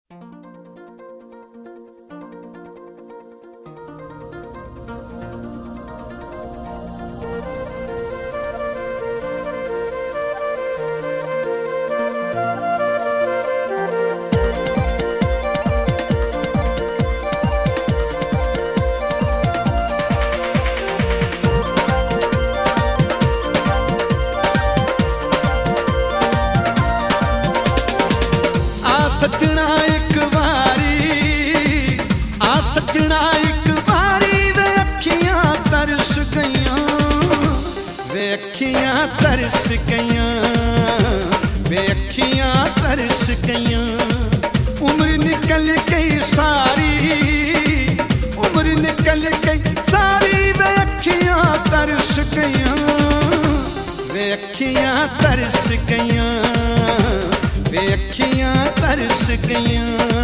सजना एक बारी आ सजना एक बारी वे अखियां तरस गईयां, वे अखियां तरस गईयां, वे अखियां तरस गईयां। उम्र निकल गई सारी, उम्र निकल गई सारी वे अखियां तरस गईयां, वे अखियां तरस गईयां, वे अखियां तरस गईयां।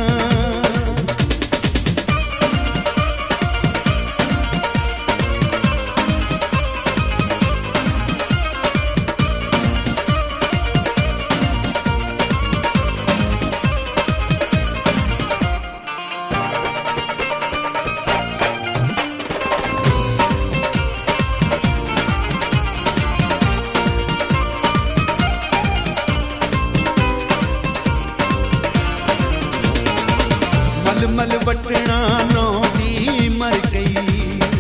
मल वटना नौंदी मर गई,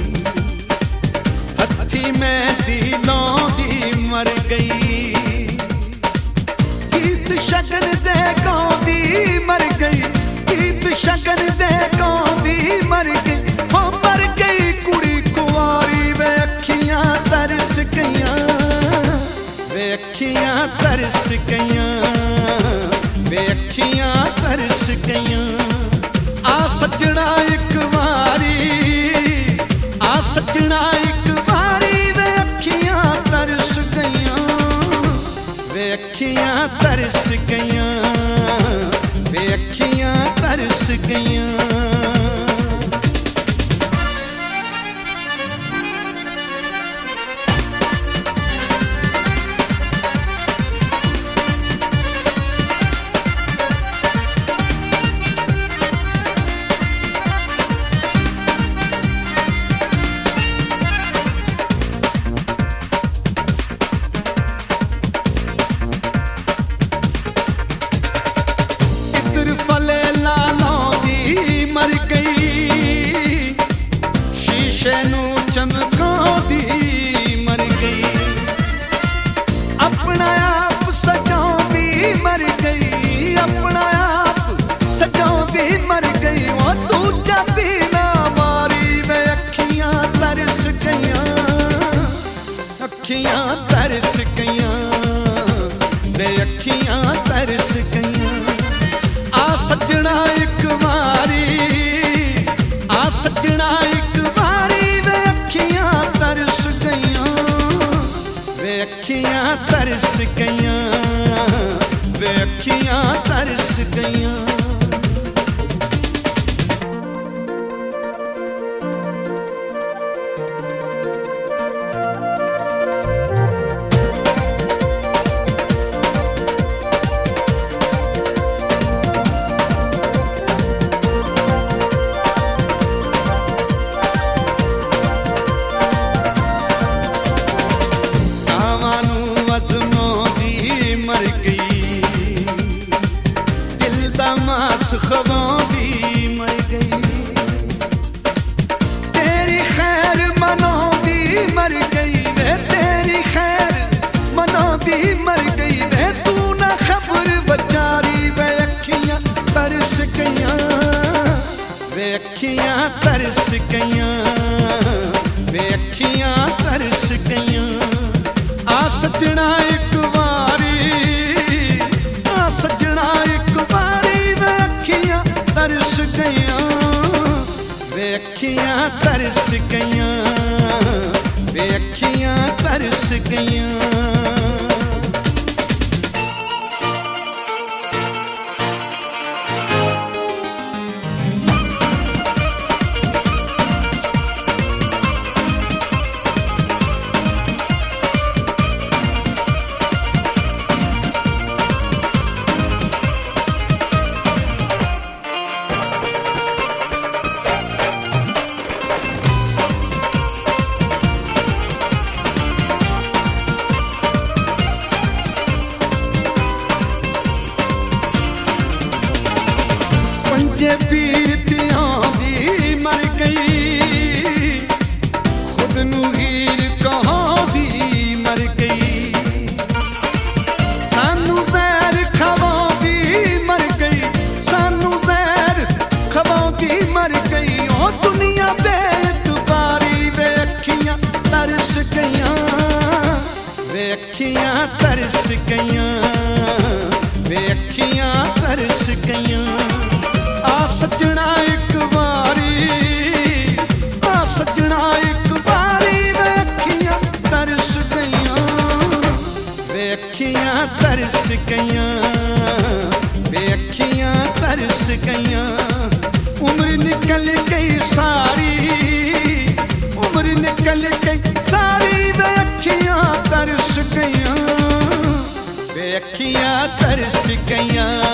हथी मेहंदी लौंदी मर गई। गीत शगन दे गांदी मर गई, गीत शगन दे गांदी मर गई। हो मर गई कुड़ी कुंवारी वे अखियां तरस गईयां, वे अखियां तरस गईयां, वे अखियां तरस गईयां। आ सजना एक बारी, आ सजना एक बारी वे अखियां तरस गईयां, वे अखियां तरस गईयां, वे अखियां तरस गईयां। मर गई शीशे नू चमकांदी मर गई, अपना आप सजांदी मर गई, अपना आप सजांदी मर गई। ओ तू जाती ना मारी वे अखियां तरस गईयां, अखियां तरस गईयां, वे अखियां तरस गईयां। आ सजना एक बारी, आ सजना एक बारी वे अखियां तरस गईयां, वे अखियां तरस गईयां, वे अखियां तरस गईयां। मर गई दिल दा मास खवांदी मर गई, तेरी खैर मनांदी मर गई, वे तेरी खैर मनांदी मर गई। वे तू ना खबर बचारी वे अखियां तरस गईयां, वे अखियां तरस गईयां, वे अखियां तरस गईयां। आ सजना एक बारी, आ सजना एक बारी वे अखियां तरस गईयां, वे अखियां तरस गईयां, वे अखियां तरस गईयां। जे पीर तियां दी मर गई खुद नू हीर कहां दी मर गई सानू ज़हर खवां दी मर गई सानू ज़हर खवां दी मर गई ओ दुनिया बेतबारी वे अखियां तरस गईयां वे अखियां तरस गईयां वे अखियां तरस गईयां आ सजना एक बारी आ सजना एक बारी वे अखियां तरस गईयां वे अखियां तरस गईयां वे अखियां तरस गईयां उम्र निकल गई सारी उम्र निकल गई सारी वे अखियां तरस गईयां वे अखियां तरस गईयां